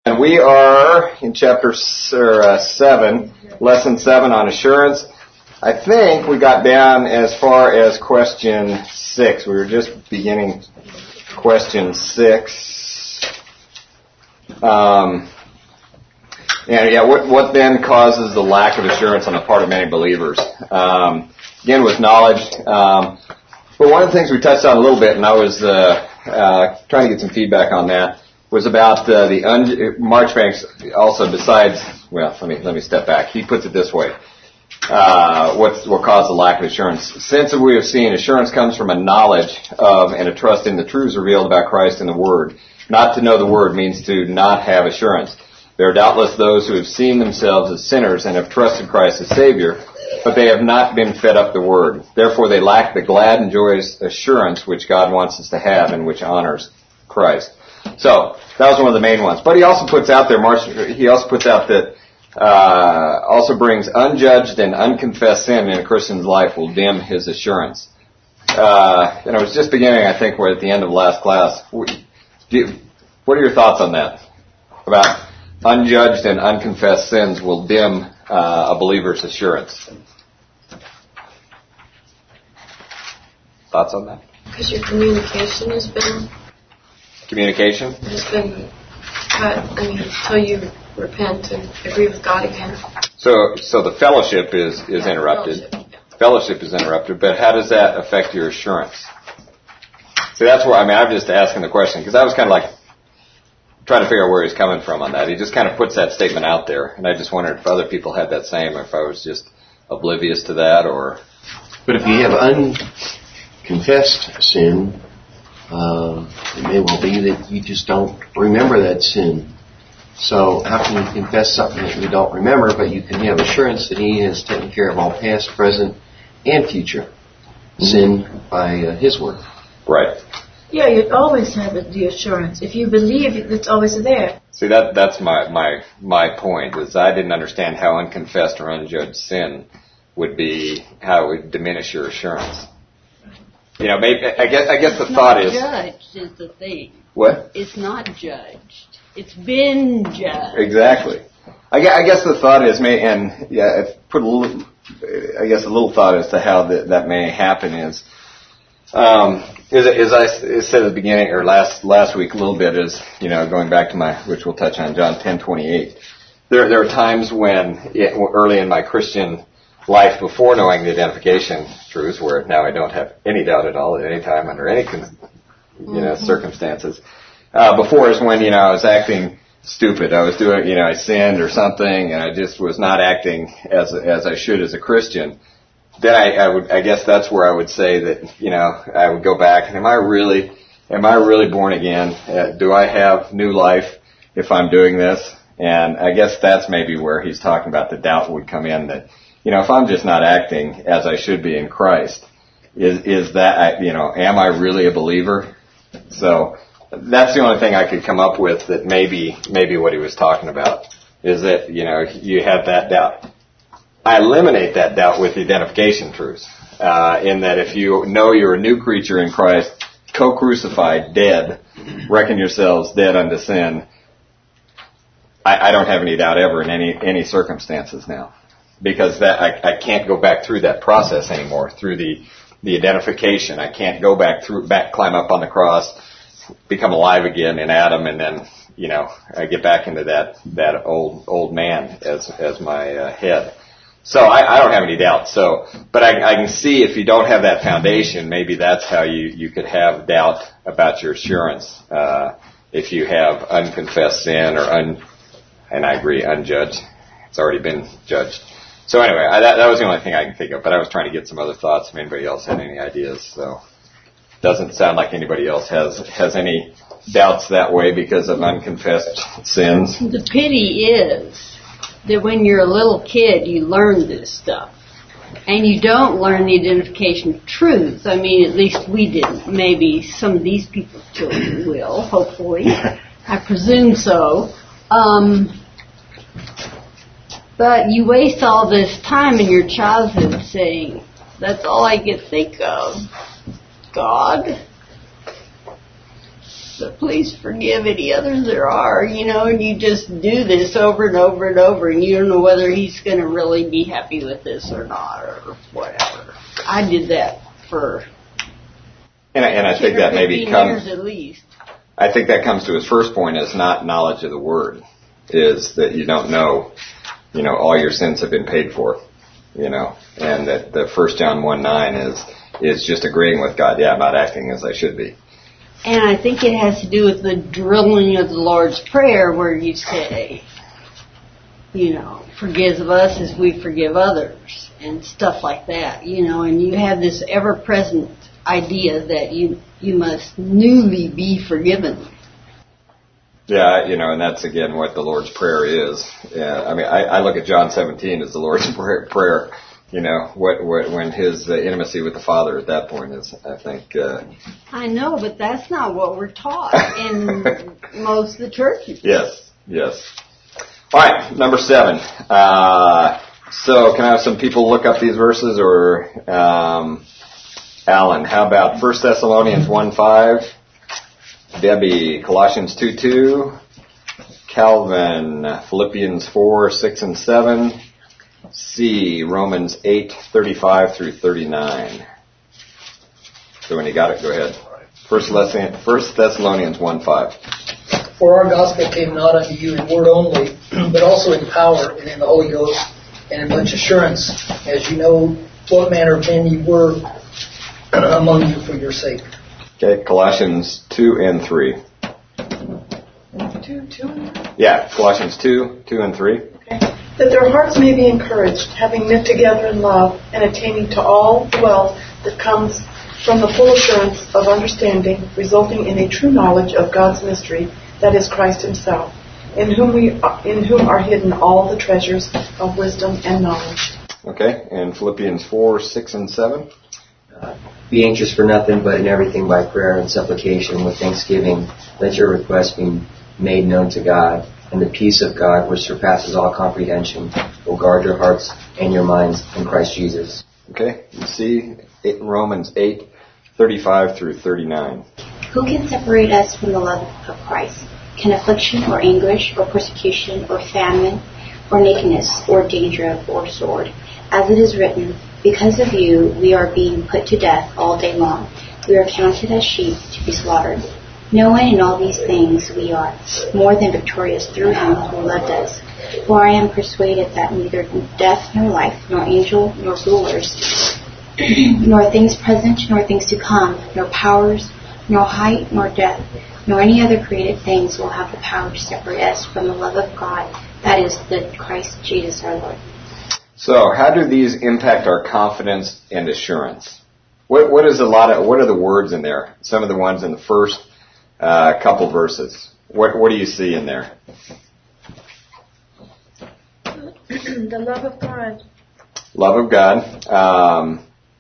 And we are in chapter 7, lesson 7 on assurance. I think we got down as far as question 6. We were just beginning question 6. What then causes the lack of assurance on the part of many believers? Again, with knowledge. But one of the things we touched on a little bit, and I was trying to get some feedback on that, was about Marchbanks also decides, well, let me step back. He puts it this way. What caused the lack of assurance? Since we have seen, assurance comes from a knowledge of and a trust in the truths revealed about Christ in the Word. Not to know the Word means to not have assurance. There are doubtless those who have seen themselves as sinners and have trusted Christ as Savior, but they have not been fed up the Word. Therefore they lack the glad and joyous assurance which God wants us to have and which honors Christ. So, that was one of the main ones. But he also puts out there, that also brings unjudged and unconfessed sin in a Christian's life will dim his assurance. And I was just beginning, I think we're at the end of last class. What are your thoughts on that? About unjudged and unconfessed sins will dim a believer's assurance. Thoughts on that? Because your communication has been... Communication? Has been cut, until you repent and agree with God again. So the fellowship is interrupted. Fellowship is interrupted, but how does that affect your assurance? See, that's where, I'm just asking the question, because I was kind of like trying to figure out where he's coming from on that. He just kind of puts that statement out there, and I just wondered if other people had that same, or if I was just oblivious to that, or... But if you have unconfessed sin, it may well be that you just don't remember that sin. So how can you confess something that you don't remember, but you can have assurance that He has taken care of all past, present, and future sin by His work? Right. Yeah, you'd always have the assurance. If you believe, it's always there. See, that's my point, is I didn't understand how unconfessed or unjudged sin would be, how it would diminish your assurance. Maybe I guess the thought is... Judged is the thing. What? It's not judged. It's been judged. Exactly. I guess the thought is, put a little thought as to how that may happen is, as I said at the beginning, or last week a little bit, is, going back to which we'll touch on, John 10:28. There are times when, early in my Christian life, before knowing the identification truths, where now I don't have any doubt at all at any time under any circumstances. Before is when I was acting stupid. I was doing I sinned or something, and I just was not acting as I should as a Christian. Then I guess that's where I would say that I would go back and am I really born again? Do I have new life if I'm doing this? And I guess that's maybe where he's talking about the doubt would come in, that if I'm just not acting as I should be in Christ, is that, am I really a believer? So that's the only thing I could come up with that maybe what he was talking about is that, you have that doubt. I eliminate that doubt with the identification truths, in that if you know you're a new creature in Christ, co-crucified, dead, reckon yourselves dead unto sin, I don't have any doubt ever in any circumstances now. Because that I can't go back through that process anymore, through the identification. I can't go back, climb up on the cross, become alive again in Adam, and then, I get back into that old man as my head. So I don't have any doubt. So, but I can see if you don't have that foundation, maybe that's how you could have doubt about your assurance, if you have unconfessed sin and I agree, unjudged. It's already been judged. So anyway, that was the only thing I can think of, but I was trying to get some other thoughts if anybody else had any ideas. So doesn't sound like anybody else has any doubts that way because of unconfessed sins. The pity is that when you're a little kid, you learn this stuff. And you don't learn the identification of truth. At least we didn't. Maybe some of these people's children will, hopefully. I presume so. But you waste all this time in your childhood saying, that's all I can think of, God. but please forgive any others there are, and you just do this over and over and over, and you don't know whether he's going to really be happy with this or not, or whatever. I did that for and I think that maybe years at least. I think that comes to his first point is not knowledge of the word, is that you don't know, all your sins have been paid for, and that the 1 John 1:9 is just agreeing with God. Yeah, I'm not acting as I should be. And I think it has to do with the drilling of the Lord's Prayer where you say, forgive us as we forgive others and stuff like that, and you have this ever-present idea that you must newly be forgiven. Yeah, and that's again what the Lord's Prayer is. Yeah, I mean, I look at John 17 as the Lord's Prayer. When his intimacy with the Father at that point is, I think. I know, but that's not what we're taught in most of the churches. Yes. All right, number 7. So can I have some people look up these verses, or Alan? How about 1 Thessalonians 1:5? Debbie, Colossians 2:2. Calvin, Philippians 4:6 and 7. C, Romans 8:35 through 39. So when you got it, go ahead. 1 Thessalonians 1:5. For our gospel came not unto you in word only, but also in power and in the Holy Ghost and in much assurance, as you know what manner of men you were among you for your sake. Okay, Colossians 2 and 3. 2. Yeah, Colossians 2 and 3. Okay. That their hearts may be encouraged, having knit together in love, and attaining to all the wealth that comes from the full assurance of understanding, resulting in a true knowledge of God's mystery, that is Christ Himself, in whom are hidden all the treasures of wisdom and knowledge. Okay, and Philippians 4:6 and 7. Be anxious for nothing, but in everything by prayer and supplication with thanksgiving, let your requests be made known to God, and the peace of God, which surpasses all comprehension, will guard your hearts and your minds in Christ Jesus. Okay, you see Romans 8:35 through 39. Who can separate us from the love of Christ? Can affliction or anguish or persecution or famine or nakedness or danger or sword? As it is written, because of you we are being put to death all day long. We are counted as sheep to be slaughtered. Knowing in all these things we are more than victorious through Him who loved us. For I am persuaded that neither death nor life, nor angel nor rulers, nor things present nor things to come, nor powers, nor height nor depth, nor any other created things will have the power to separate us from the love of God, that is, the Christ Jesus our Lord. So, how do these impact our confidence and assurance? What are the words in there? Some of the ones in the first couple verses. What do you see in there? The love of God. Love of God.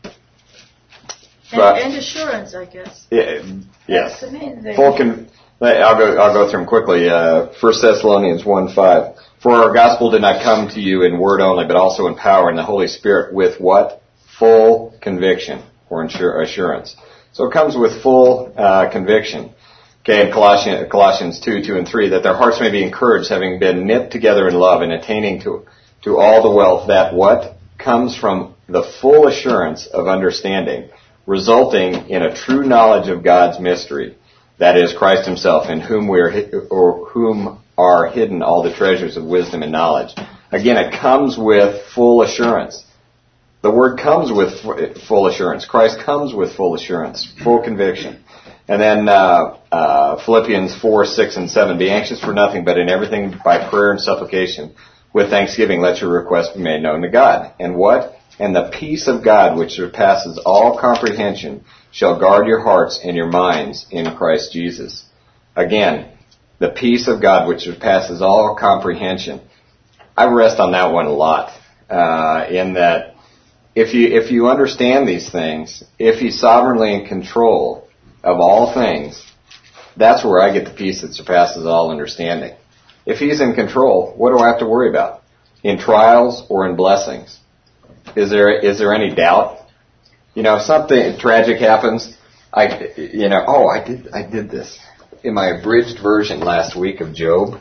And assurance, I guess. Yes. That's the main thing. I'll go through them quickly. 1 Thessalonians 1:5. For our gospel did not come to you in word only, but also in power and the Holy Spirit with what? Full conviction or assurance. So it comes with full conviction. Okay, in Colossians 2 and 3, that their hearts may be encouraged, having been knit together in love and attaining to all the wealth that what? Comes from the full assurance of understanding, resulting in a true knowledge of God's mystery, that is Christ Himself, in whom whom are hidden all the treasures of wisdom and knowledge. Again, it comes with full assurance. The word comes with full assurance. Christ comes with full assurance, full conviction. And then Philippians 4:6 and 7. Be anxious for nothing, but in everything by prayer and supplication, with thanksgiving, let your requests be made known to God. And what? And the peace of God, which surpasses all comprehension, shall guard your hearts and your minds in Christ Jesus. Again, the peace of God, which surpasses all comprehension. I rest on that one a lot, in that if you understand these things, if He's sovereignly in control of all things, that's where I get the peace that surpasses all understanding. If He's in control, what do I have to worry about? In trials or in blessings? Is there any doubt? If something tragic happens, I did this. abridged version last week of Job,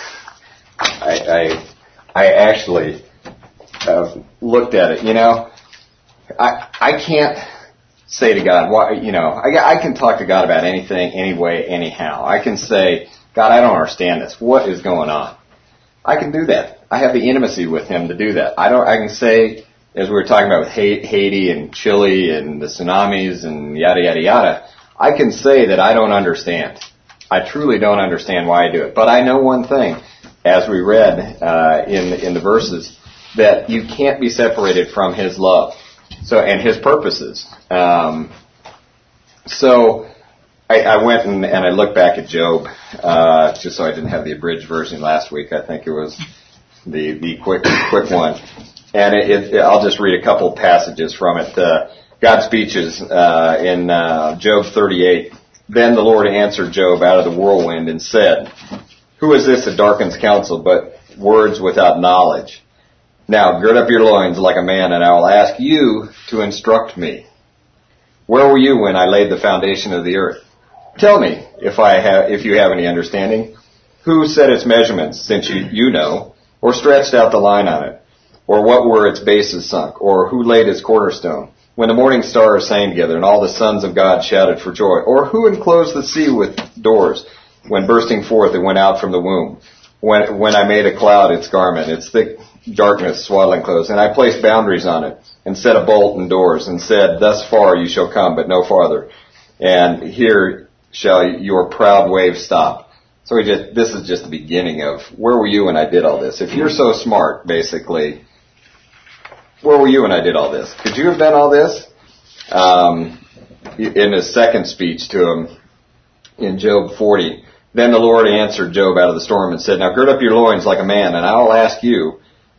I actually looked at it. I can't say to God, why, I can talk to God about anything, anyway, anyhow. I can say, God, I don't understand this. What is going on? I can do that. I have the intimacy with Him to do that. I can say, as we were talking about with Haiti and Chile and the tsunamis and yada, yada, yada, I can say that I don't understand. I truly don't understand why I do it. But I know one thing, as we read in the verses, that you can't be separated from His love and His purposes. So I went and I looked back at Job, just so I didn't have the abridged version last week. I think it was the quick one. And I'll just read a couple passages from it. God speeches in Job 38. Then the Lord answered Job out of the whirlwind and said, Who is this that darkens counsel, but words without knowledge? Now gird up your loins like a man, and I will ask you to instruct me. Where were you when I laid the foundation of the earth? Tell me, if you have any understanding. Who set its measurements, since you know, or stretched out the line on it? Or what were its bases sunk? Or who laid its cornerstone? When the morning stars sang together, and all the sons of God shouted for joy? Or who enclosed the sea with doors? When bursting forth it went out from the womb. When I made a cloud its garment, its thick darkness swaddling clothes, and I placed boundaries on it, and set a bolt and doors, and said, Thus far you shall come, but no farther. And here shall your proud waves stop. So this is just the beginning of, where were you when I did all this? If you're so smart, basically, where were you when I did all this? Could you have done all this? In his second speech to him, in Job 40, Then the Lord answered Job out of the storm and said, Now gird up your loins like a man, and I will ask you,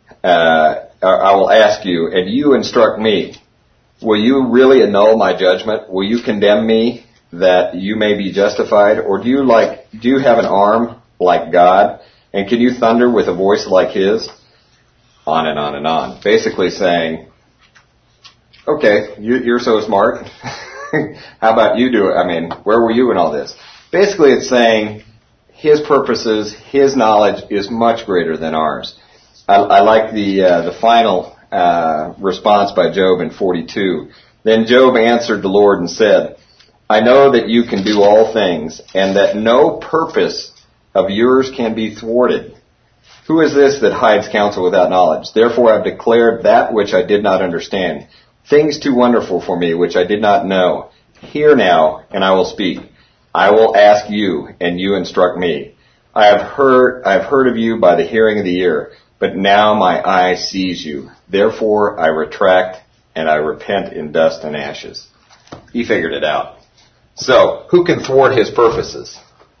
and you instruct me. Will you really annul my judgment? Will you condemn me that you may be justified? Or do you have an arm like God? And can you thunder with a voice like His? On and on and on. Basically saying, okay, you're so smart. How about you do it? Where were you in all this? Basically it's saying His purposes, His knowledge is much greater than ours. I like the final response by Job in 42. Then Job answered the Lord and said, I know that you can do all things, and that no purpose of yours can be thwarted. Who is this that hides counsel without knowledge? Therefore I have declared that which I did not understand, things too wonderful for me which I did not know. Hear now, and I will speak. I will ask you, and you instruct me. I have heard of you by the hearing of the ear, but now my eye sees you. Therefore I retract, and I repent in dust and ashes. He figured it out. So, who can thwart His purposes?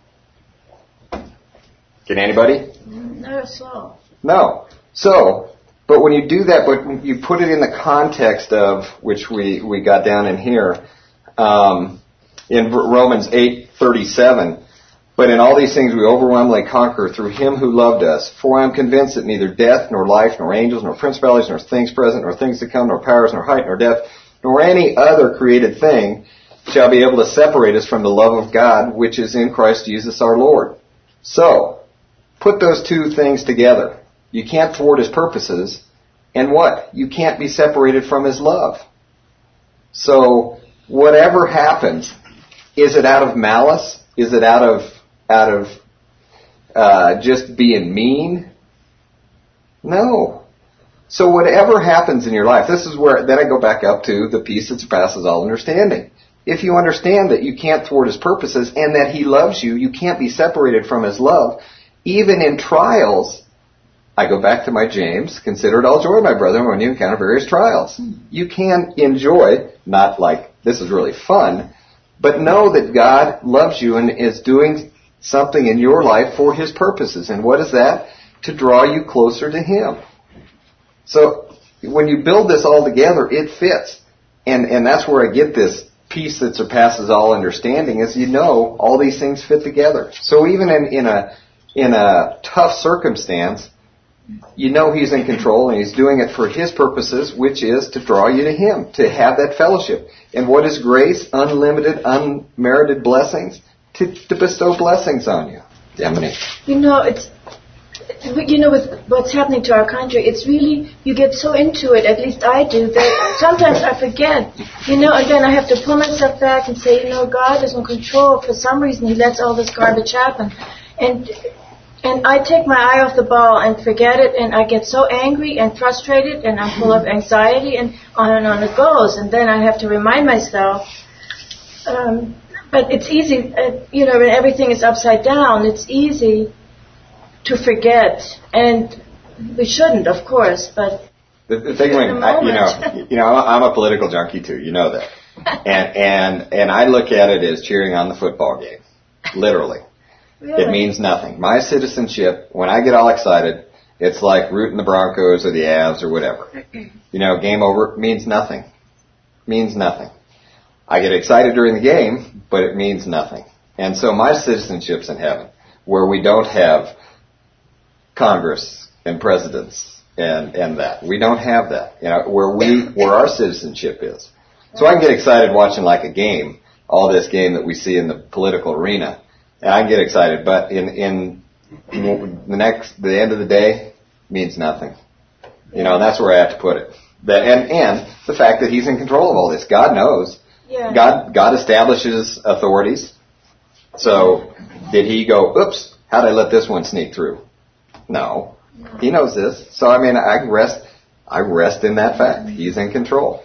Can anybody? No, so. No. So, but when you do that, but you put it in the context of, which we got down in here, in Romans 8:37, but in all these things we overwhelmingly conquer through Him who loved us. For I am convinced that neither death, nor life, nor angels, nor principalities, nor things present, nor things to come, nor powers, nor height, nor depth, nor any other created thing shall be able to separate us from the love of God, which is in Christ Jesus our Lord. So, put those two things together. You can't thwart His purposes, and what? You can't be separated from His love. So, whatever happens, is it out of malice? Is it out of just being mean? No. So whatever happens in your life, this is where, then I go back up to the peace that surpasses all understanding. If you understand that you can't thwart His purposes and that He loves you, you can't be separated from His love, even in trials. I go back to my James, consider it all joy, my brethren, when you encounter various trials. You can enjoy, not like this is really fun, but know that God loves you and is doing something in your life for His purposes. And what is that? To draw you closer to Him. So when you build this all together, it fits. And that's where I get this peace that surpasses all understanding, is all these things fit together. So even in a tough circumstance, He's in control and He's doing it for His purposes, which is to draw you to Him, to have that fellowship. And what is grace? Unlimited, unmerited blessings. to bestow blessings on you. Emily. With what's happening to our country, it's really, you get so into it, at least I do, that sometimes I forget. And then I have to pull myself back and say, God is in control. For some reason, He lets all this garbage happen. And I take my eye off the ball and forget it, and I get so angry and frustrated, and I'm full of anxiety, and on it goes. And then I have to remind myself, but it's easy, when everything is upside down, it's easy to forget, and we shouldn't, of course, but the thing when I'm a political junkie too, you know that, and I look at it as cheering on the football game, literally. Really? It means nothing. My citizenship, when I get all excited, it's like rooting the Broncos or the Avs or whatever. Game over means nothing. Means nothing. I get excited during the game, but it means nothing. And so my citizenship's in heaven, where we don't have Congress and presidents and that. We don't have that, where our citizenship is. So I can get excited watching like a game, all this game that we see in the political arena, and I can get excited, but in the end of the day means nothing. And that's where I have to put it. And the fact that He's in control of all this. God knows. Yeah. God establishes authorities. So did He go, oops, how did I let this one sneak through? No. He knows this. So, I rest in that fact. He's in control.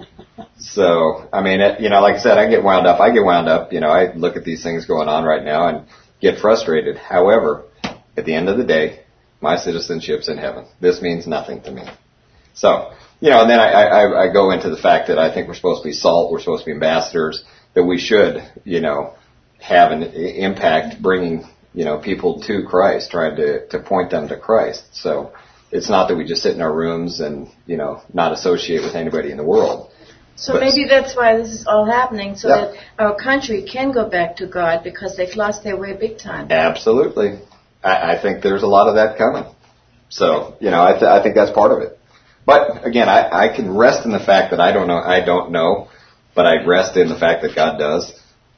So, like I said, I get wound up. I look at these things going on right now and get frustrated. However, at the end of the day, my citizenship's in heaven. This means nothing to me. So, and then I go into the fact that I think we're supposed to be salt. We're supposed to be ambassadors. That we should, have an impact bringing people to Christ, trying to point them to Christ. So it's not that we just sit in our rooms and, not associate with anybody in the world. So maybe that's why this is all happening, so that our country can go back to God, because they've lost their way big time. Absolutely. I think there's a lot of that coming. So, I think that's part of it. But again, I can rest in the fact that I don't know, but I rest in the fact that God does.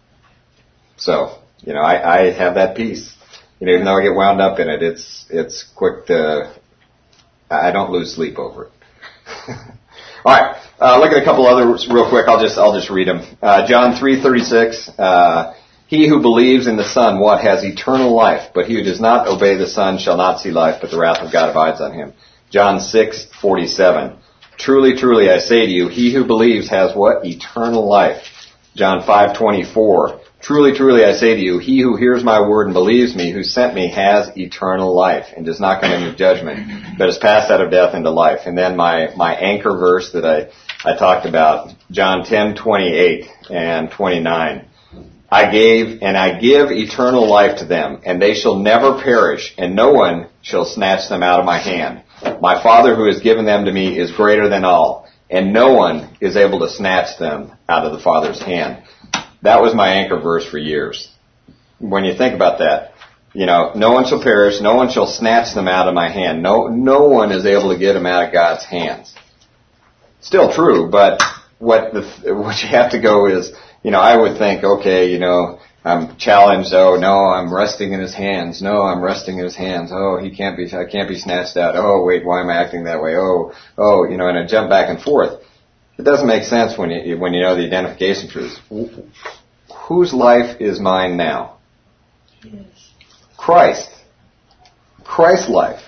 So, I have that peace. Even though I get wound up in it, it's quick to, I don't lose sleep over it. All right, look at a couple others real quick. I'll just read them. John 3:36. He who believes in the Son, has eternal life, but he who does not obey the Son shall not see life, but the wrath of God abides on him. John 6:47. Truly, truly, I say to you, he who believes has what? Eternal life. John 5:24. Truly, truly, I say to you, he who hears my word and believes me, who sent me, has eternal life, and does not come into judgment, but is passed out of death into life. And then my anchor verse that I talked about, John 10:28 and 29. I give eternal life to them, and they shall never perish, and no one shall snatch them out of my hand. My Father who has given them to me is greater than all, and no one is able to snatch them out of the Father's hand. That was my anchor verse for years. When you think about that, no one shall perish, no one shall snatch them out of my hand. No one is able to get them out of God's hands. Still true, but what you have to go is, I would think, okay, I'm challenged. Oh no, I'm resting in His hands. No, I'm resting in His hands. Oh, I can't be snatched out. Oh wait, why am I acting that way? Oh, and I jump back and forth. It doesn't make sense when you know the identification truths. Whose life is mine now? Yes. Christ. Christ's life.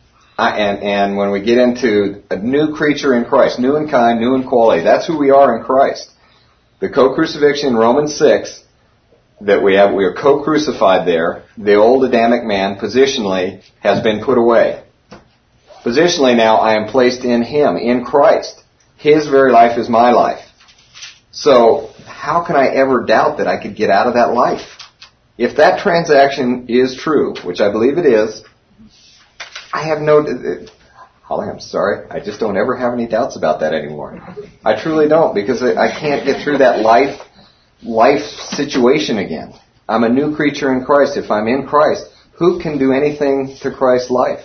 And when we get into a new creature in Christ, new in kind, new in quality, that's who we are in Christ. The co-crucifixion in Romans 6 that we are co-crucified there. The old Adamic man positionally has been put away. Positionally now I am placed in Him, in Christ. His very life is my life. So how can I ever doubt that I could get out of that life? If that transaction is true, which I believe it is, I have Holly, I'm sorry. I just don't ever have any doubts about that anymore. I truly don't, because I can't get through that life situation again. I'm a new creature in Christ. If I'm in Christ, who can do anything to Christ's life?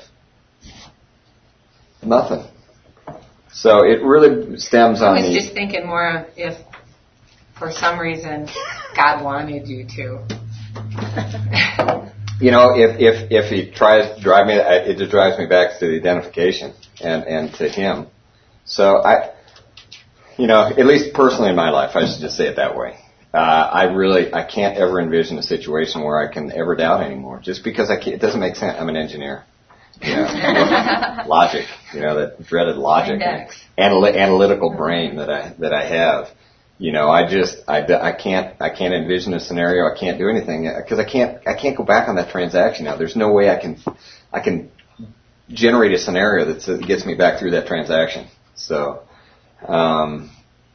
Nothing. So it really stems on I was just thinking more of if for some reason God wanted you to If he tries to drive me, it just drives me back to the identification and to him. So at least personally in my life, I should just say it that way. I can't ever envision a situation where I can ever doubt anymore, just because it doesn't make sense. I'm an engineer. Logic, that dreaded logic, analytical brain that I have. I can't envision a scenario. I can't do anything because I can't go back on that transaction now. There's no way I can generate a scenario that gets me back through that transaction. So, all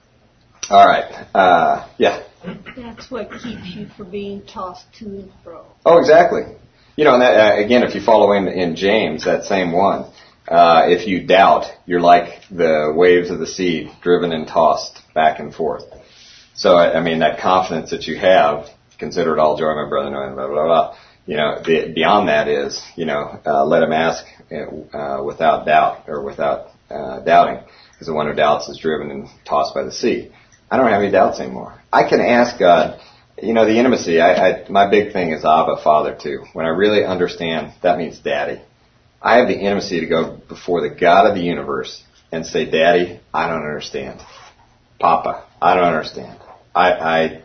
right, yeah. That's what keeps you from being tossed to and fro. Oh, exactly. And that, again, if you follow in James, that same one, if you doubt, you're like the waves of the sea, driven and tossed back and forth. So, that confidence that you have, consider it all joy, my brother, knowing blah, blah, blah. Beyond that is, let him ask without doubt or without doubting, because the one who doubts is driven and tossed by the sea. I don't have any doubts anymore. I can ask God. The intimacy, my big thing is Abba, Father, too. When I really understand, that means Daddy. I have the intimacy to go before the God of the universe and say, Daddy, I don't understand. Papa, I don't understand. I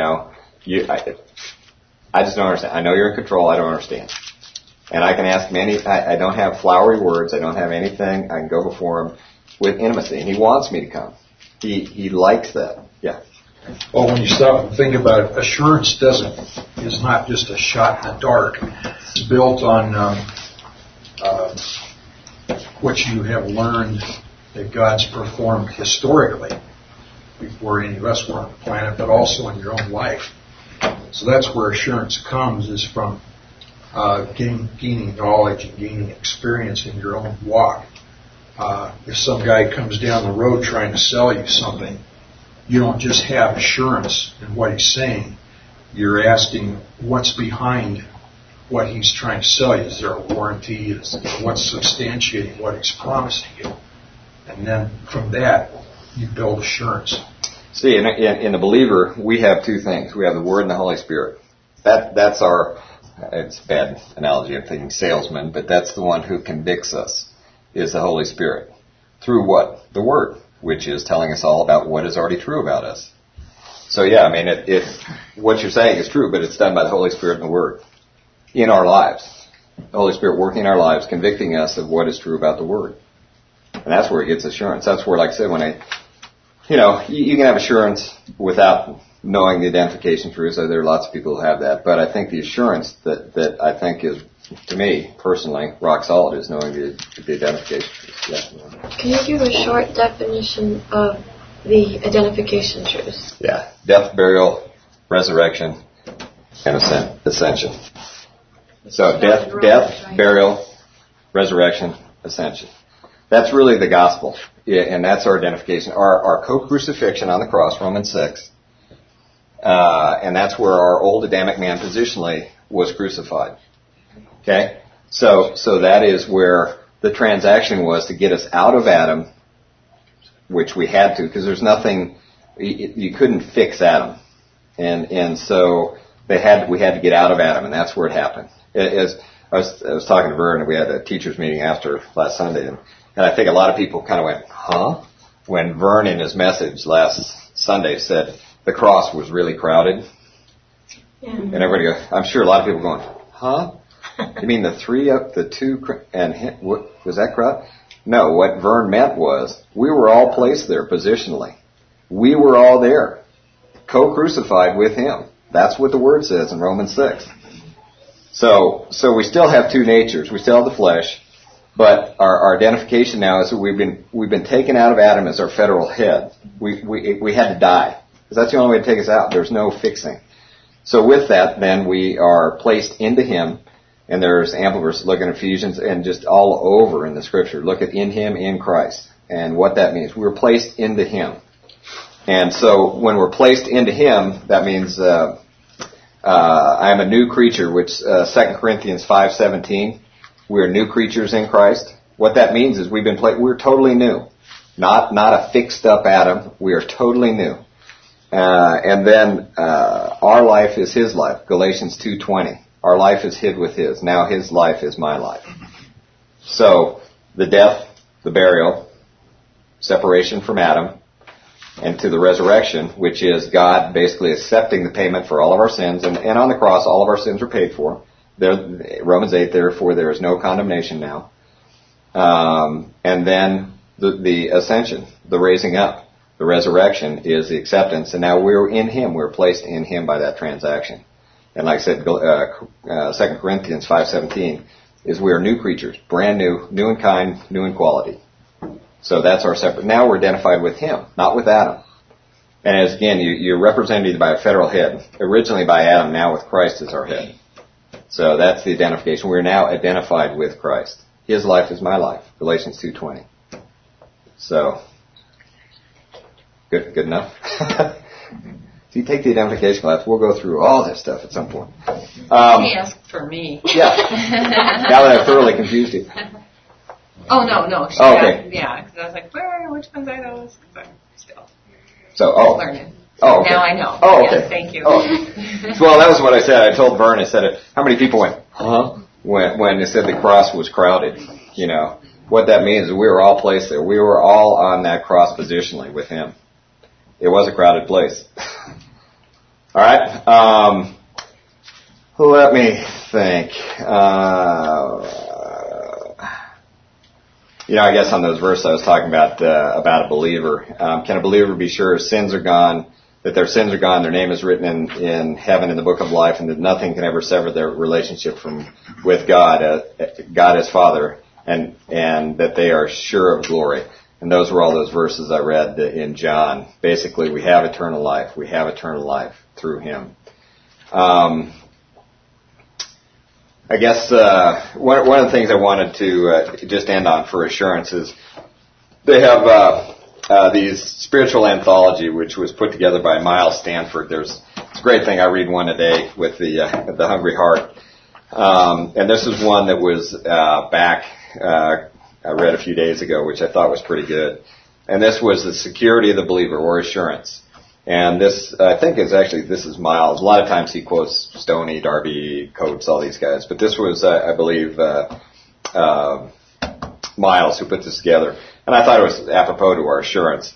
just don't understand. I know you're in control. I don't understand. And I can ask I don't have flowery words. I don't have anything. I can go before him with intimacy. And he wants me to come. He likes that. Yeah. Well, when you stop and think about it, assurance is not just a shot in the dark. It's built on what you have learned that God's performed historically before any of us were on the planet, but also in your own life. So that's where assurance comes, is from gaining knowledge and gaining experience in your own walk. If some guy comes down the road trying to sell you something, you don't just have assurance in what he's saying. You're asking what's behind what he's trying to sell you. Is there a warranty? What's substantiating what he's promising you? And then from that, you build assurance. See, in the believer, we have two things. We have the Word and the Holy Spirit. That's it's a bad analogy, I'm thinking salesman, but that's the one who convicts us, is the Holy Spirit. Through what? The Word, which is telling us all about what is already true about us. So yeah, what you're saying is true, but it's done by the Holy Spirit and the Word in our lives. The Holy Spirit working in our lives, convicting us of what is true about the Word. And that's where it gets assurance. That's where, like I said, you can have assurance without knowing the identification truth. So there are lots of people who have that. But I think the assurance that I think is, to me, personally, rock solid is knowing the identification truth. Yeah. Can you give a short definition of the identification truth? Yeah. Death, burial, resurrection, and ascension. So death, burial, resurrection, ascension. That's really the gospel. Yeah, and that's our identification. Our co-crucifixion on the cross, Romans 6. And that's where our old Adamic man positionally was crucified. Okay? So that is where the transaction was to get us out of Adam, which we had to, because there's nothing, you couldn't fix Adam. And so we had to get out of Adam, and that's where it happened. As I was talking to Vern, and we had a teachers meeting after last Sunday, and I think a lot of people kind of went, huh? When Vern in his message last Sunday said the cross was really crowded. Yeah. And everybody goes, I'm sure a lot of people going, huh? You mean the two, and was that crowd? No, what Vern meant was we were all placed there positionally. We were all there, co-crucified with him. That's what the word says in Romans 6. So we still have two natures. We still have the flesh, but our identification now is that we've been taken out of Adam as our federal head. We had to die, because that's the only way to take us out. There's no fixing. So with that, then we are placed into him, and there's ample verses. Look in Ephesians and just all over in the Scripture. Look at in him, in Christ, and what that means. We were placed into him. And so when we're placed into him, that means I am a new creature, which 2 Corinthians 5:17, we're new creatures in Christ. What that means is we're totally new. Not a fixed up Adam. We are totally new. And then our life is his life, Galatians 2:20. Our life is hid with his. Now his life is my life. So the death, the burial, separation from Adam, and to the resurrection, which is God basically accepting the payment for all of our sins. And on the cross, all of our sins are paid for. Romans 8, therefore there is no condemnation now. And then the ascension, the raising up, the resurrection is the acceptance. And now we're in him. We're placed in him by that transaction. And like I said, 2 Corinthians 5:17 is we are new creatures, brand new, new in kind, new in quality. So that's our separate. Now we're identified with him, not with Adam. And as again, you're represented by a federal head. Originally by Adam, now with Christ as our head. So that's the identification. We're now identified with Christ. His life is my life. Galatians 2:20. So, good enough? If you take the identification class, we'll go through all this stuff at some point. He asked for me. Yeah. Now that I've thoroughly confused you. Oh, no. Oh, okay. Yeah, because I was like, which ones are those? But still. So, Learning. Oh, okay. Now I know. Oh, okay. Yes, thank you. Oh. Well, that was what I said. I told Vern, I said, how many people went, huh? When they said the cross was crowded. You know, what that means is we were all placed there. We were all on that cross positionally with him. It was a crowded place. All right. Let me think. I guess on those verses I was talking about a believer. Can a believer be sure his sins are gone, that their sins are gone, their name is written in heaven in the book of life, and that nothing can ever sever their relationship with God, God as Father, and that they are sure of glory. And those were all those verses I read in John. Basically, we have eternal life. We have eternal life through him. I guess one of the things I wanted to just end on for assurance is they have these spiritual anthology, which was put together by Miles Stanford. It's a great thing. I read one a day with the Hungry Heart. And this is one that was back I read a few days ago, which I thought was pretty good. And this was the security of the believer, or assurance. And this, I think this is Miles. A lot of times he quotes Stoney, Darby, Coates, all these guys. But this was, I believe, Miles who put this together. And I thought it was apropos to our assurance.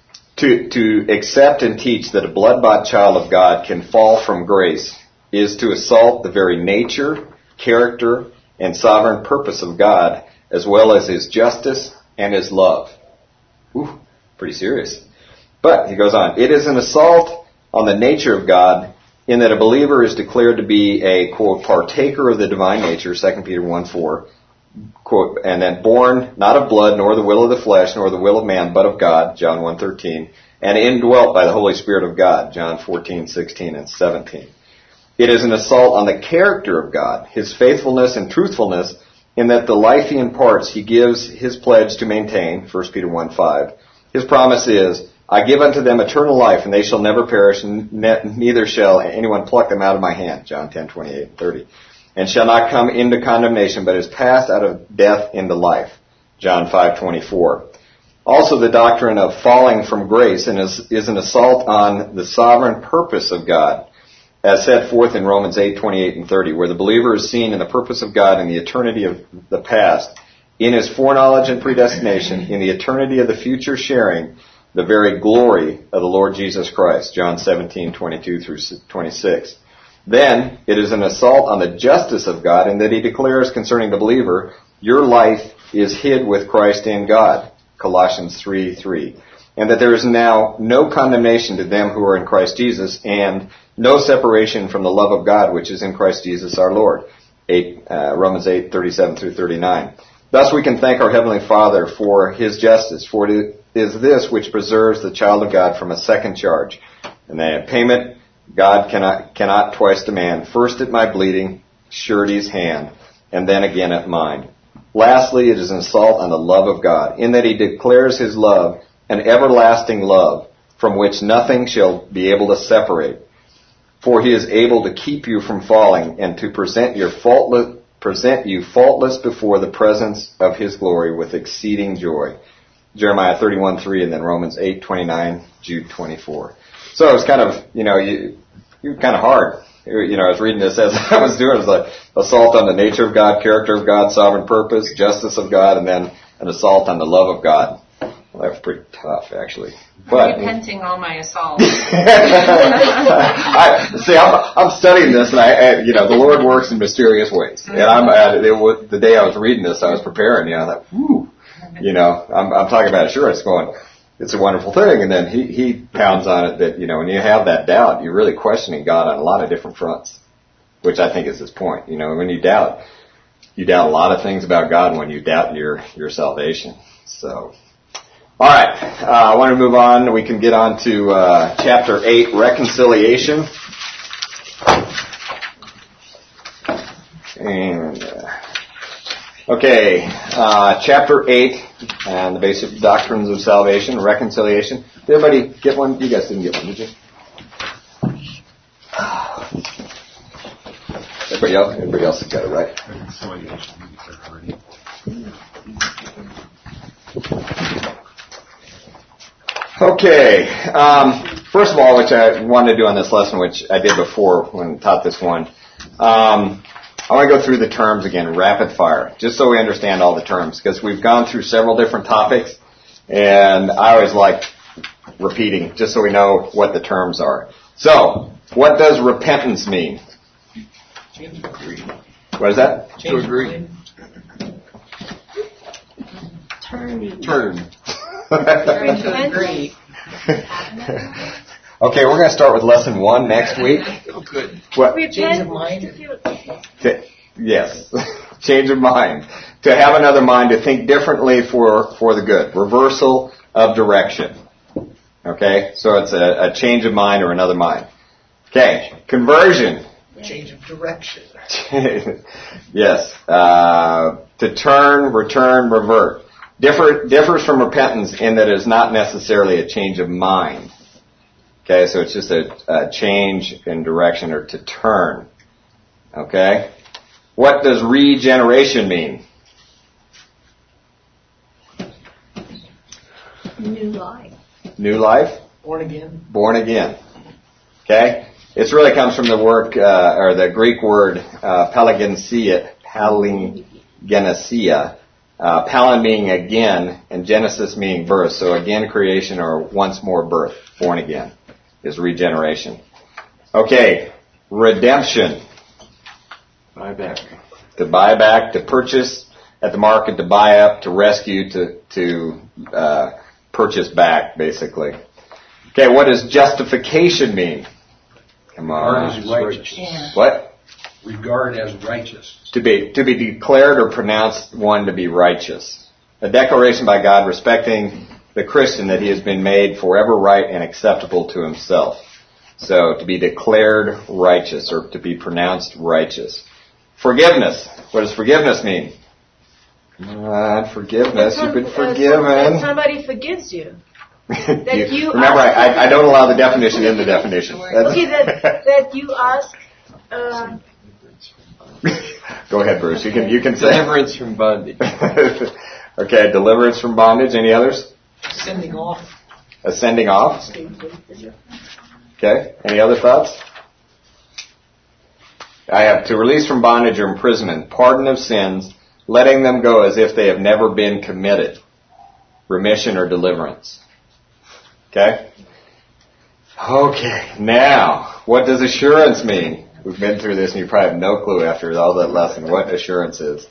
To accept and teach that a blood-bought child of God can fall from grace is to assault the very nature, character, and sovereign purpose of God, as well as his justice and his love. Ooh, pretty serious. But, he goes on, it is an assault on the nature of God in that a believer is declared to be a, quote, partaker of the divine nature, 2 Peter 1:4, quote, and then born not of blood, nor the will of the flesh, nor the will of man, but of God, John 1:13, and indwelt by the Holy Spirit of God, John 14:16 and 17. It is an assault on the character of God, his faithfulness and truthfulness, in that the life he imparts, he gives his pledge to maintain, 1 Peter 1:5. His promise is, I give unto them eternal life, and they shall never perish, and neither shall anyone pluck them out of my hand, John 10:28 and 30. And shall not come into condemnation, but is passed out of death into life, John 5:24. Also the doctrine of falling from grace is an assault on the sovereign purpose of God, as set forth in Romans 8:28 and 30, where the believer is seen in the purpose of God in the eternity of the past, in his foreknowledge and predestination, in the eternity of the future sharing the very glory of the Lord Jesus Christ, John 17:22 through 26. Then, it is an assault on the justice of God in that he declares concerning the believer, your life is hid with Christ in God, Colossians 3:3. And that there is now no condemnation to them who are in Christ Jesus, and no separation from the love of God which is in Christ Jesus our Lord, Romans 8:37 through 39. Thus we can thank our Heavenly Father for his justice, for it is this which preserves the child of God from a second charge. And then payment God cannot twice demand, first at my bleeding, surety's hand, and then again at mine. Lastly, it is an assault on the love of God, in that he declares his love an everlasting love, from which nothing shall be able to separate. For he is able to keep you from falling, and to present you faultless before the presence of his glory with exceeding joy. Jeremiah 31:3, and then Romans 8:29, Jude 24. So it was kind of, you're kind of hard. I was reading this as I was doing it. It was like assault on the nature of God, character of God, sovereign purpose, justice of God, and then an assault on the love of God. Well, that was pretty tough, actually. But, I'm repenting all my assaults. I'm studying this, and the Lord works in mysterious ways. And the day I was reading this, I was preparing. I thought, whew. I'm talking about assurance, going, it's a wonderful thing. And then he pounds on it that when you have that doubt, you're really questioning God on a lot of different fronts, which I think is his point. When you doubt a lot of things about God when you doubt your salvation. So. All right, I want to move on. We can get on to chapter 8, reconciliation. And chapter 8, and the basic doctrines of salvation, reconciliation. Did everybody get one? You guys didn't get one, did you? Everybody else has got it, right? Okay, first of all, which I wanted to do on this lesson, which I did before when I taught this one, I want to go through the terms again, rapid fire, just so we understand all the terms, because we've gone through several different topics, and I always like repeating, just so we know what the terms are. So, what does repentance mean? Change of agree. What is that? To agree. Turn. To agree. Okay, we're going to start with lesson 1 next week. Oh, good. What? Change of mind. Yes. Change of mind. To have another mind, to think differently for the good. Reversal of direction. Okay? So it's a change of mind or another mind. Okay. Conversion. Change of direction. Yes. To turn, return, revert. Differs from repentance in that it is not necessarily a change of mind. Okay, so it's just a change in direction or to turn. Okay? What does regeneration mean? New life. New life? Born again. Born again. Okay? It really comes from the word, or the Greek word, palingenesia, palin meaning again, and genesis meaning birth. So again creation or once more birth, born again, is regeneration. Okay, redemption. Buy back. To buy back, to purchase at the market, to buy up, to rescue, to purchase back, basically. Okay, what does justification mean? Come on. Regard as righteous. Yeah. What? Regard as righteous. To be declared or pronounced one to be righteous. A declaration by God respecting the Christian that he has been made forever right and acceptable to himself. So to be declared righteous or to be pronounced righteous. Forgiveness. What does forgiveness mean? Come on, forgiveness. You've been forgiven. That somebody forgives you. Remember, I don't allow the definition in the definition. Okay, that you ask. Go ahead, Bruce. You can say Deliverance from bondage. Okay, deliverance from bondage. Any others? Sending off. A sending off. Okay. Any other thoughts? I have to release from bondage or imprisonment, pardon of sins, letting them go as if they have never been committed, remission or deliverance. Okay? Okay, now, what does assurance mean? We've been through this and you probably have no clue after all that lesson what assurance is.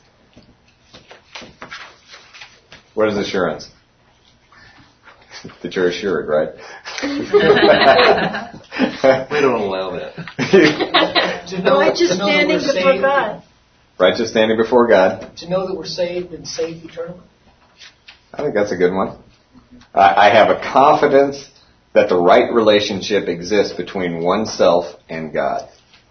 What is assurance? That you're assured, right? We don't allow that. Righteous standing before God. Righteous standing before God. To know that we're saved and saved eternally. I think that's a good one. I have a confidence that the right relationship exists between oneself and God.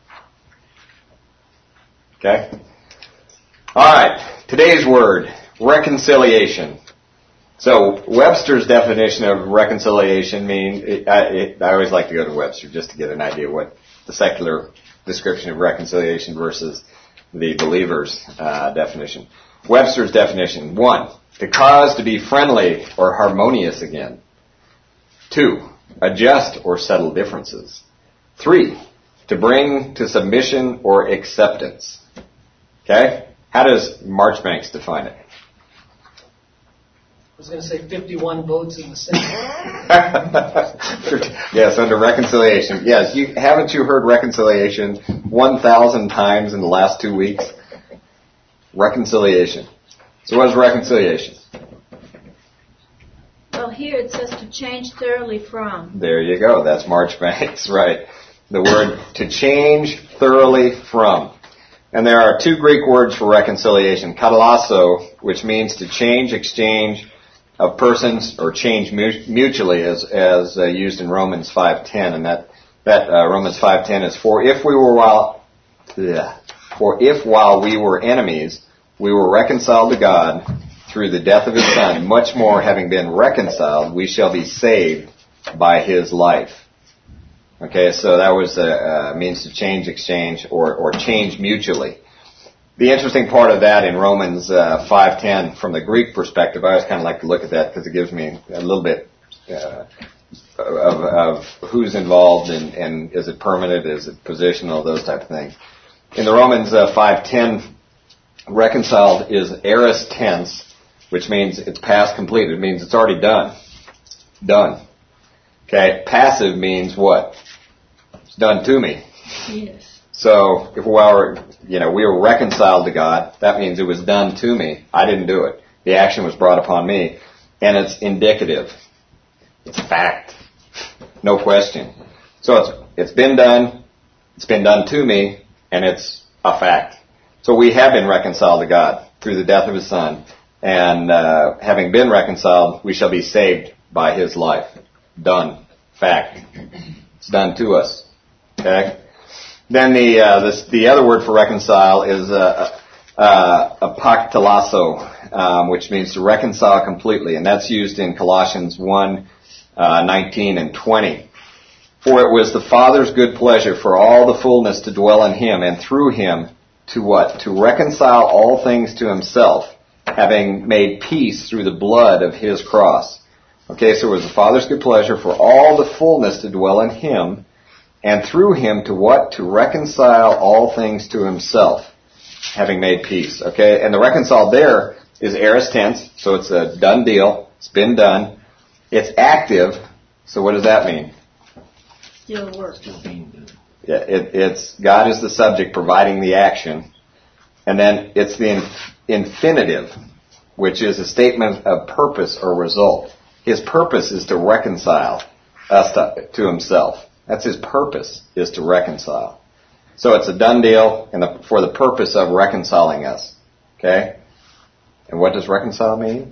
Okay? Alright, today's word, reconciliation. So, Webster's definition of reconciliation means, I always like to go to Webster just to get an idea what the secular description of reconciliation versus the believer's definition. Webster's definition, 1, to cause to be friendly or harmonious again. 2, adjust or settle differences. 3, to bring to submission or acceptance. Okay? How does Marchbanks define it? I was going to say 51 votes in the Senate. Yes, under reconciliation. Yes, haven't you heard reconciliation 1,000 times in the last 2 weeks? Reconciliation. So what is reconciliation? Well, here it says to change thoroughly from. There you go. That's Marchbanks, right. The word to change thoroughly from. And there are 2 Greek words for reconciliation. Katalasso, which means to change, exchange of persons, or change mutually, as used in Romans 5:10. And that Romans 5:10 is, for if while we were enemies, we were reconciled to God through the death of His Son, much more having been reconciled, we shall be saved by His life. Okay, so that was means to change, exchange, or change mutually. The interesting part of that in Romans 5:10, from the Greek perspective, I always kind of like to look at that because it gives me a little bit of who's involved and is it permanent, is it positional, those type of things. In the Romans 5:10, reconciled is aorist tense, which means it's past completed. It means it's already done. Done. Okay, passive means what? It's done to me. Yes. So if we were reconciled to God, that means it was done to me. I didn't do it. The action was brought upon me. And it's indicative. It's a fact. No question. So it's been done. It's been done to me. And it's a fact. So we have been reconciled to God through the death of His Son. And having been reconciled, we shall be saved by His life. Done. Fact. It's done to us. Okay? Then the other word for reconcile is apaktalasso, which means to reconcile completely, and that's used in Colossians 1:19 and 20. For it was the Father's good pleasure for all the fullness to dwell in Him, and through Him to what? To reconcile all things to Himself, having made peace through the blood of His cross. Okay, so it was the Father's good pleasure for all the fullness to dwell in Him, and through Him to what? To reconcile all things to Himself, having made peace. Okay, and the reconciled there is aorist tense, so it's a done deal. It's been done. It's active, so what does that mean? Still works. Yeah, it's God is the subject providing the action. And then it's the infinitive, which is a statement of purpose or result. His purpose is to reconcile us to Himself. That's His purpose, is to reconcile. So it's a done deal for the purpose of reconciling us. Okay? And what does reconcile mean?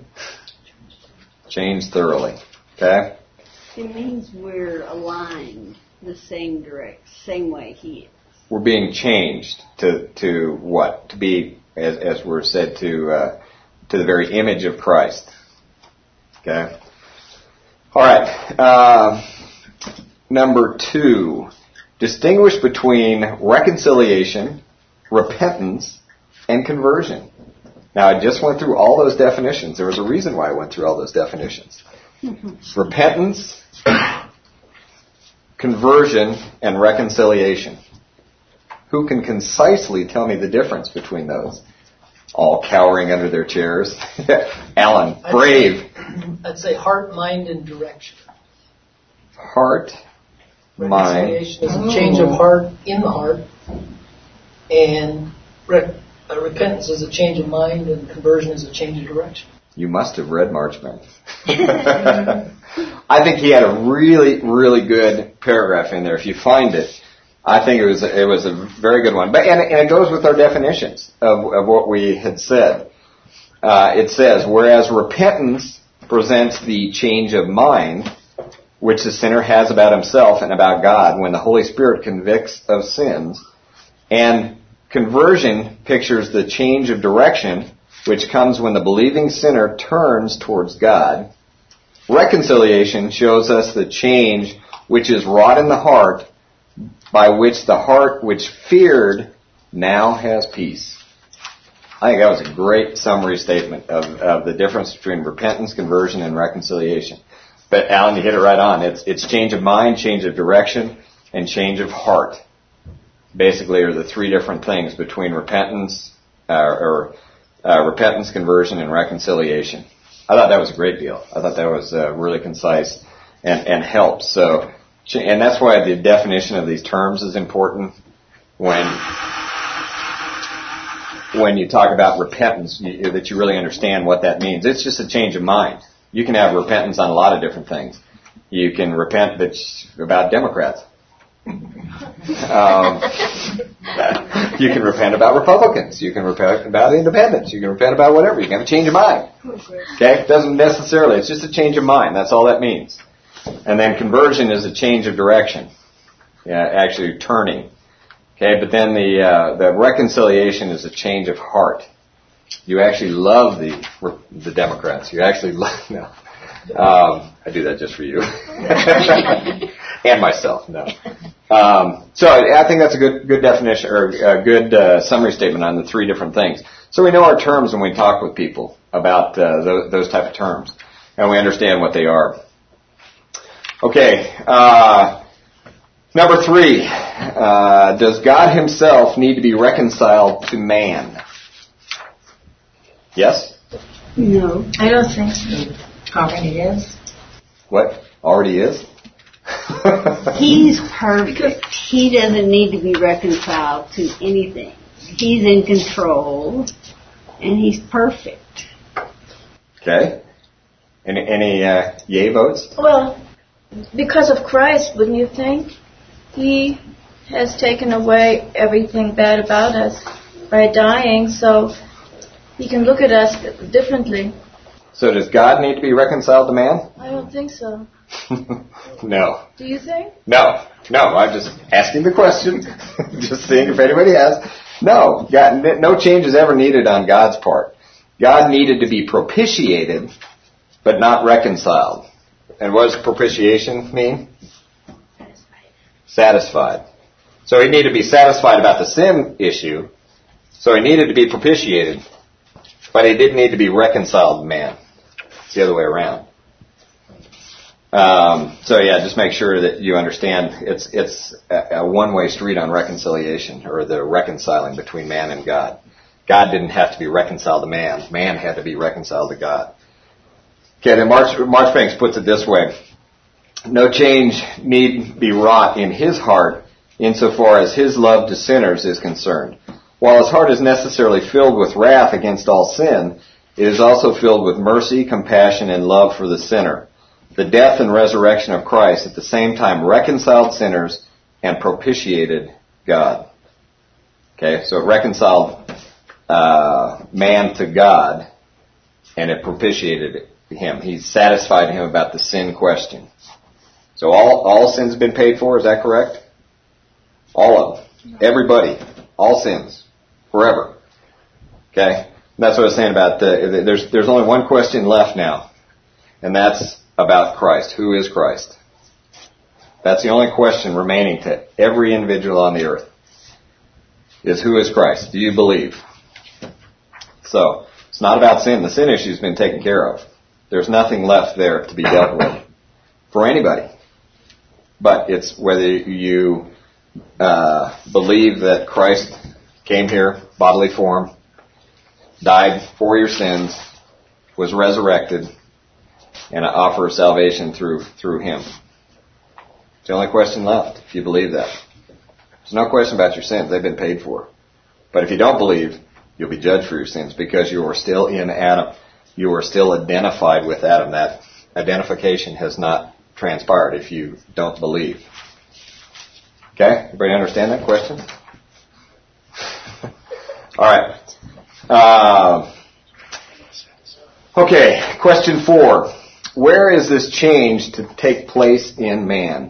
Change thoroughly. Okay? It means we're aligned the same way He is. We're being changed to what? To be, as we're said, to the very image of Christ. Okay? All right. Number 2, distinguish between reconciliation, repentance, and conversion. Now, I just went through all those definitions. There was a reason why I went through all those definitions. Repentance, conversion, and reconciliation. Who can concisely tell me the difference between those? All cowering under their chairs. Alan, brave. I'd say heart, mind, and direction. Heart, mind. Reconciliation is a change of heart in the heart, and repentance is a change of mind, and conversion is a change of direction. You must have read Marchbanks. I think he had a really, really good paragraph in there. If you find it, I think it was a very good one. And it goes with our definitions of what we had said. It says, whereas repentance presents the change of mind which the sinner has about himself and about God when the Holy Spirit convicts of sins, and conversion pictures the change of direction which comes when the believing sinner turns towards God. Reconciliation shows us the change which is wrought in the heart, by which the heart which feared now has peace. I think that was a great summary statement of the difference between repentance, conversion, and reconciliation. But Alan, you hit it right on. It's change of mind, change of direction, and change of heart. Basically, are the three different things between repentance, repentance, conversion, and reconciliation. I thought that was a great deal. I thought that was really concise and helps. So, and that's why the definition of these terms is important. When you talk about repentance, that you really understand what that means. It's just a change of mind. You can have repentance on a lot of different things. You can repent about Democrats. You can repent about Republicans. You can repent about independents. You can repent about whatever. You can have a change of mind. Okay? It doesn't necessarily. It's just a change of mind. That's all that means. And then conversion is a change of direction. Yeah, actually turning. Okay? But then the reconciliation is a change of heart. You actually love the Democrats. You actually love. No. I do that just for you. And myself. No. So I think that's a good definition, or a good summary statement on the three different things. So we know our terms when we talk with people about those type of terms, and we understand what they are. Okay. Number 3. Does God himself need to be reconciled to man? Yes? No. I don't think so. Already is. What? Already is? He's perfect. He doesn't need to be reconciled to anything. He's in control, and he's perfect. Okay. Any yay votes? Well, because of Christ, wouldn't you think? He has taken away everything bad about us by dying, so he can look at us differently. So does God need to be reconciled to man? I don't think so. No. Do you think? No. I'm just asking the question. Just seeing if anybody has. No. No change is ever needed on God's part. God needed to be propitiated, but not reconciled. And what does propitiation mean? Satisfied. So he needed to be satisfied about the sin issue. So he needed to be propitiated, but he didn't need to be reconciled to man. It's the other way around. So yeah, just make sure that you understand it's a one-way street on reconciliation, or the reconciling between man and God. God didn't have to be reconciled to man. Man had to be reconciled to God. Okay, then Marchbanks puts it this way. No change need be wrought in his heart insofar as his love to sinners is concerned. While his heart is necessarily filled with wrath against all sin, it is also filled with mercy, compassion, and love for the sinner. The death and resurrection of Christ at the same time reconciled sinners and propitiated God. Okay, so it reconciled man to God, and it propitiated him. He satisfied him about the sin question. So all sins have been paid for, is that correct? All of them. Everybody. All sins. Forever. Okay? And that's what I was saying about there's only one question left now. And that's about Christ. Who is Christ? That's the only question remaining to every individual on the earth. Is who is Christ? Do you believe? So, it's not about sin. The sin issue has been taken care of. There's nothing left there to be dealt with for anybody. But it's whether you believe that Christ came here, bodily form, died for your sins, was resurrected, and an offer of salvation through him. It's the only question left, if you believe that. There's no question about your sins. They've been paid for. But if you don't believe, you'll be judged for your sins because you are still in Adam. You are still identified with Adam. That identification has not transpired if you don't believe. Okay? Everybody understand that question? All right. Okay, question 4. Where is this change to take place in man?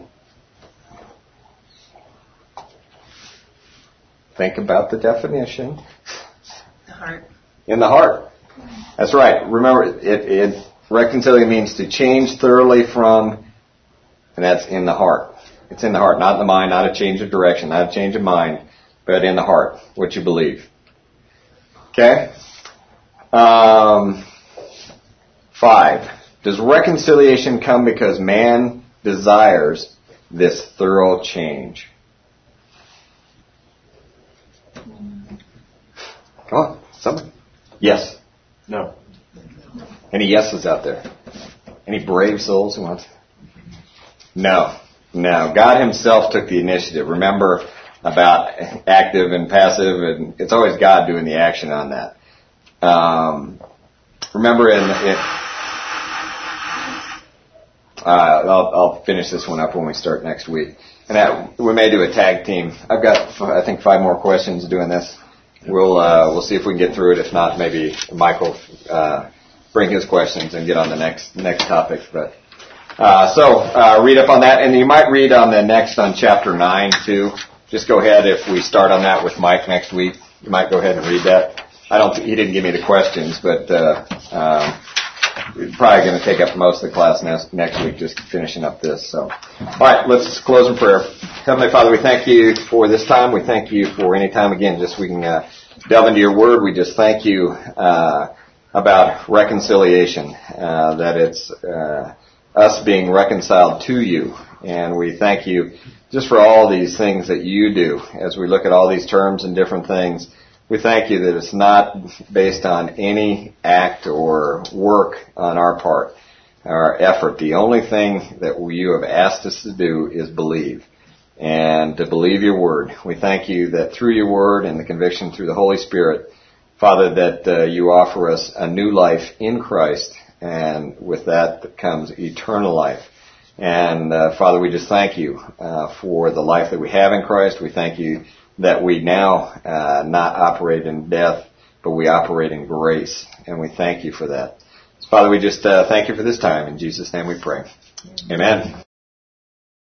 Think about the definition. The heart. In the heart. That's right. Remember, reconciling means to change thoroughly from, and that's in the heart. It's in the heart, not in the mind, not a change of direction, not a change of mind, but in the heart, what you believe. Okay? 5. Does reconciliation come because man desires this thorough change? Come on, somebody. Yes. No. Any yeses out there? Any brave souls who want? No. God Himself took the initiative. Remember about active and passive, and it's always God doing the action on that. Remember I'll finish this one up when we start next week. And we may do a tag team. I've got, I think, 5 more questions doing this. We'll see if we can get through it. If not, maybe Michael bring his questions and get on the next topic. But read up on that, and you might read on the next on chapter 9 too. Just go ahead if we start on that with Mike next week. You might go ahead and read that. He didn't give me the questions, but we're probably going to take up most of the class next week, just finishing up this. So, all right, let's close in prayer. Heavenly Father, we thank You for this time. We thank You for any time again, just we can delve into Your Word. We just thank You about reconciliation, that it's us being reconciled to You, and we thank You just for all these things that You do. As we look at all these terms and different things, we thank You that it's not based on any act or work on our part, our effort. The only thing that You have asked us to do is believe, and to believe Your Word. We thank You that through Your Word and the conviction through the Holy Spirit, Father, that You offer us a new life in Christ, and with that comes eternal life. And Father, we just thank You for the life that we have in Christ. We thank You that we now not operate in death, but we operate in grace, and we thank You for that. So, Father, we just thank You for this time. In Jesus' name we pray. Amen.